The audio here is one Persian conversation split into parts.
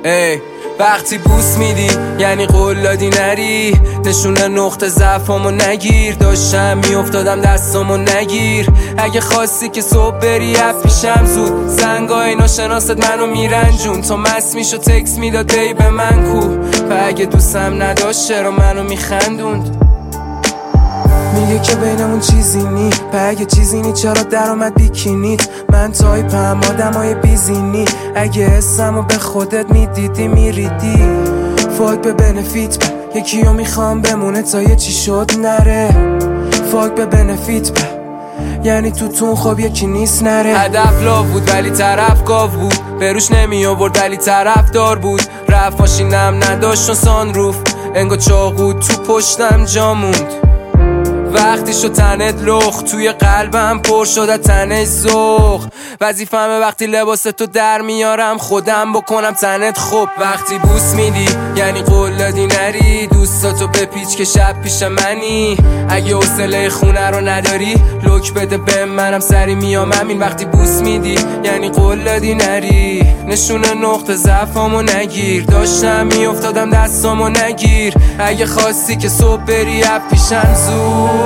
ای وقتی بوس میدی یعنی قول دادی نری، نشونه نقطه ضعفامو نگیر، داشتم میافتادم دستامو نگیر. اگه خواستی که صبح بری پیشم زود، زنگای ناشناست منو میرنجون، تا مست میشو تکس میداد دی به من کو، و اگه دوستم نداشت چرا منو میخندوند؟ میگه که بینمون چیزی نی، اگه چیزی نی چرا در اومد بیکینیت؟ من تایپم آدمای بیزینی، اگه اسمو به خودت میدیدی میریدی. فاک به بنفیت به یکیو میخوام بمونه تا یه چی شد نره، فاک به بنفیت به یعنی تو خب یکی نیست نره. هدف لا بود ولی طرف گاو بود، بروش نمی آورد ولی طرف دار بود، رفت ماشینم نداشت و سانروف، انگار چاقو تو پشتم جا موند. وقتی شد تنت لخ توی قلبم پر شده تنش زخ، وظیفمه وقتی لباس تو در میارم خودم بکنم تنت خوب. وقتی بوس میدی یعنی قول دادی نری، دوستاتو بپیچ که شب پیش منی، اگه حوصله خونه رو نداری لوک بده به منم سری میام همین. وقتی بوس میدی یعنی قول دادی نری، نشونه نقطه ضعفامو نگیر، داشتم میافتادم دستامو نگیر. اگه خواستی که صبح بری پیشم زود.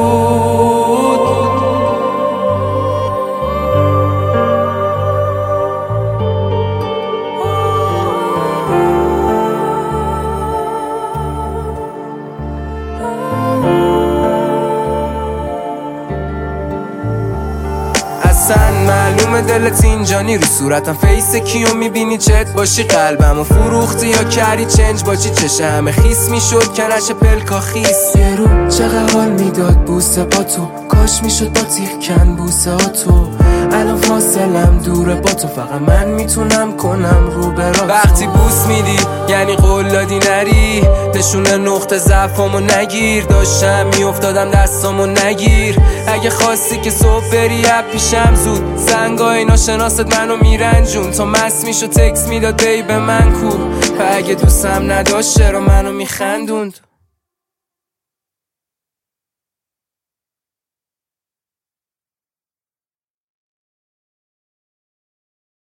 اصلا معلومه دلت اینجانی، رو صورتم فیس کیو میبینی چت باشی، قلبمو فروختی یا کردی چنج با چی؟ چشه همه خیس میشد کنش پلکا خیس. یه رو چقدر حال میداد بوسه با تو، کاش میشد با تیغ کن بوسه ها تو، الان فاصلم دوره با تو، فقط من میتونم کنم رو برا. وقتی بوس میدی یعنی قول دادی نری، نشونه نقطه ضعفامو نگیر، داشتم میافتادم دستامو نگیر. اگه خواستی که صبح بری پیشم زود، زنگای ناشناست منو میرنجون، تا مست میشو تکس میداد دی به من کو، و اگه دوستم نداشت چرا منو میخندوند؟